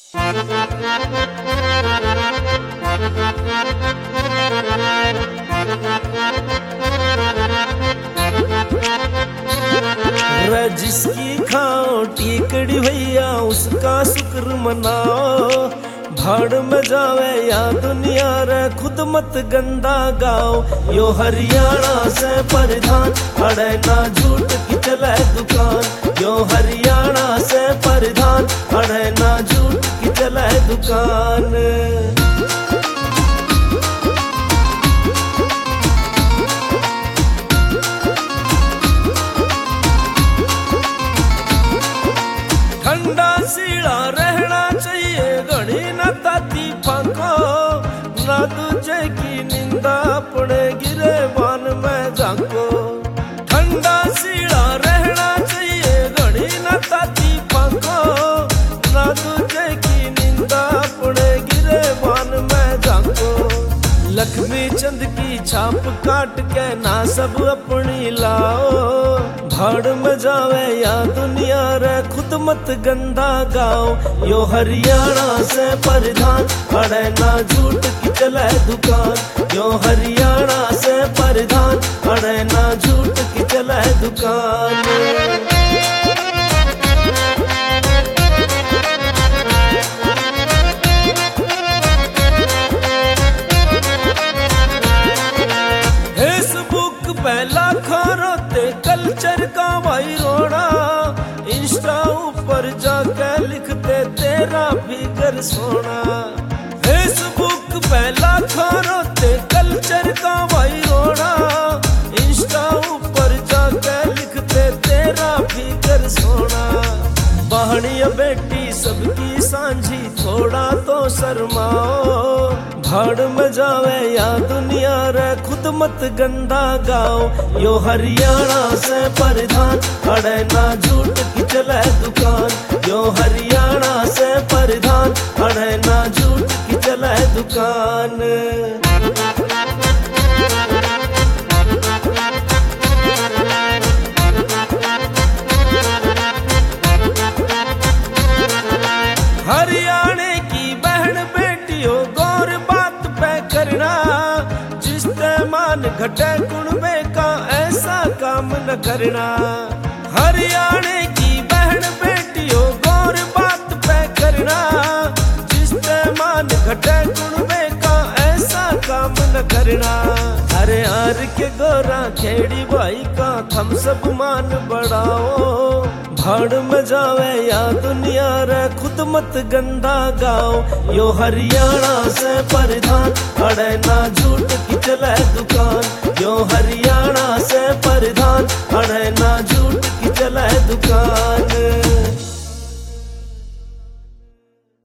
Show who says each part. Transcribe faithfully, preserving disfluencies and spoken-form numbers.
Speaker 1: जिसकी खाओ टीकड़ी भैया उसका शुक्र मनाओ। भाड़ में जावे या दुनिया रे खुद मत गंदा गाओ। यो हरियाणा से परिधान अड़े ना झूठ की चले दुकान। यो हरियाणा से परिधान अड़े ना झूठ की चले दुकान। ठंडा सीढ़ा रहना चाहिए घड़ी न ताती फाको। ना दूजे की निंदा पड़े गिरे बान में झांको। ठंडा सीढ़ा रहना चाहिए घड़ी न ताती फाको। ना दूजे की निंदा पड़े गिरे बान में झांको। लक्ष्मी चंद की छाप काट के ना सब अपनी लाओ। भाड़ में जावे या दुनिया रे खुद मत गंदा गाओ। यो हरियाणा से परिधान अड़े ना झूठ की चले दुकान। यो हरियाणा से परिधान अड़े ना झूठ की चले दुकान। पहला खोरोते कल्चर का भाई रोड़ा। इंस्टा ऊपर जाके लिखते तेरा फिगर सोना। फेसबुक पहला खोरोते कल्चर का भाई रोड़ा। इंस्टा ऊपर जाके लिखते तेरा फिगर सोना। बहनिया बेटी सबकी सांझी थोड़ा तो शर्माओ। भाड़ में जावे या दुनिया रे खुद मत गंदा गाओ। यो हरियाणा से परिधान अड़े ना झूठ की चले दुकान। यो हरियाणा से परिधान अड़े ना झूठ की चले दुकान। हरियाणे की बहन बेटियों गौर बात पे करना। जिसते मान घटे कुणबे का ऐसा काम न करना। हरियाणे की बहन बेटियों गौर बात पे करना। जिसते मान घटे कुणबे का ऐसा काम न करना। अरे यार के गोरा खेड़ी भाई का थम सब मान बढ़ाओ। भाड़ में जावे या दुनिया रे खुद मत गंदा गाओ। यो हरियाणा से परिधान अड़े ना झूठ की चले दुकान। यो हरियाणा